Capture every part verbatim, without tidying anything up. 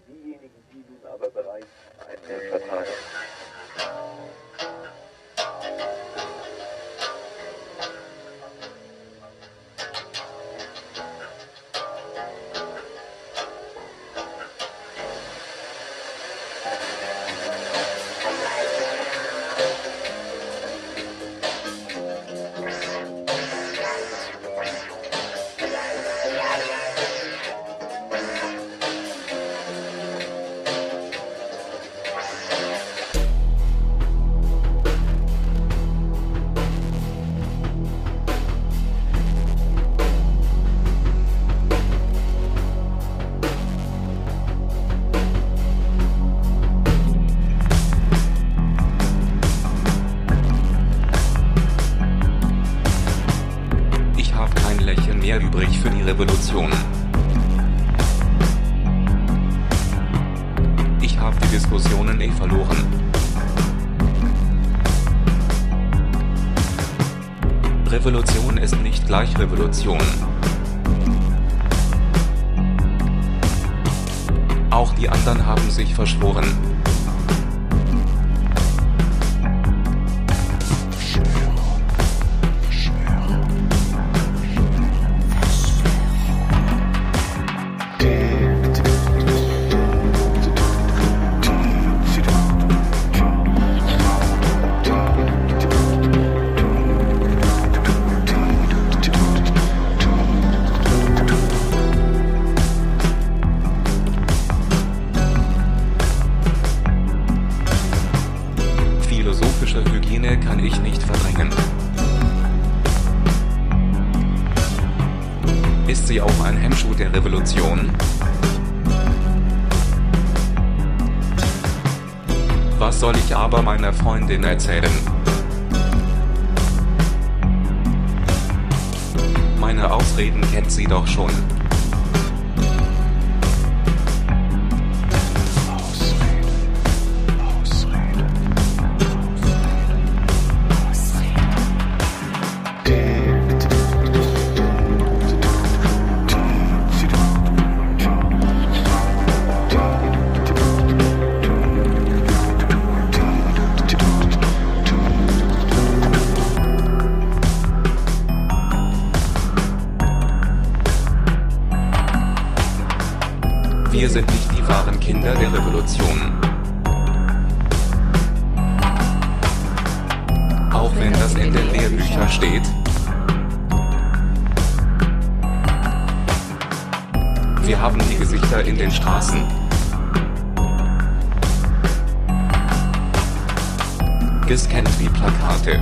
Diejenigen, die nun aber bereits einen Vertrag mehr übrig für die Revolution. Ich habe die Diskussionen eh verloren. Revolution ist nicht gleich Revolution. Auch die anderen haben sich verschworen. Philosophische Hygiene kann ich nicht verdrängen. Ist sie auch ein Hemmschuh der Revolution? Was soll ich aber meiner Freundin erzählen? Meine Ausreden kennt sie doch schon. Wir sind nicht die wahren Kinder der Revolution. Auch wenn das in den Lehrbüchern steht. Wir haben die Gesichter in den Straßen. Gescannt wie Plakate.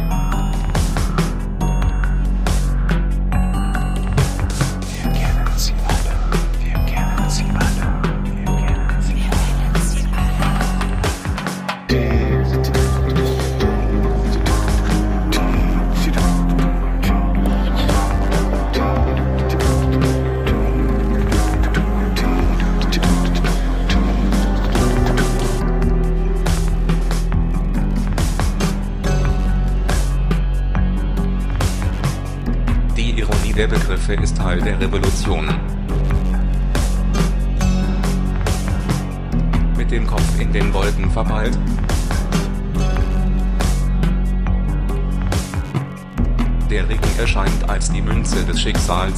Die Ironie der Begriffe ist Teil der Revolution. Mit dem Kopf in den Wolken verpeilt. Der Regen erscheint als die Münze des Schicksals.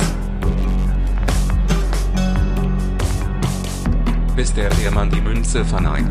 Bis der Ehrmann die Münze verneigt.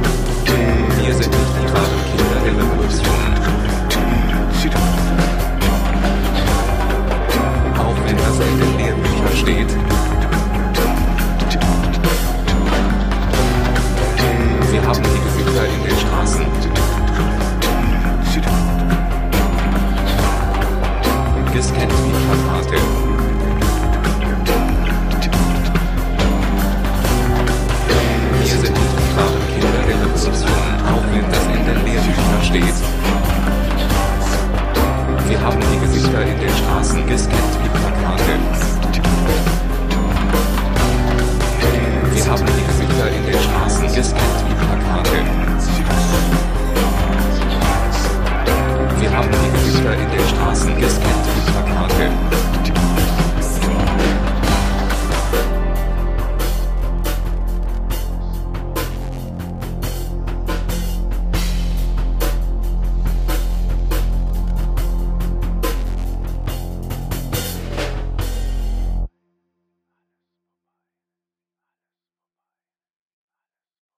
Wir sind nicht die wahren Kinder der Revolution. Straßen gescannt wie Plakate. Wir haben die Gesichter in den Straßen gescannt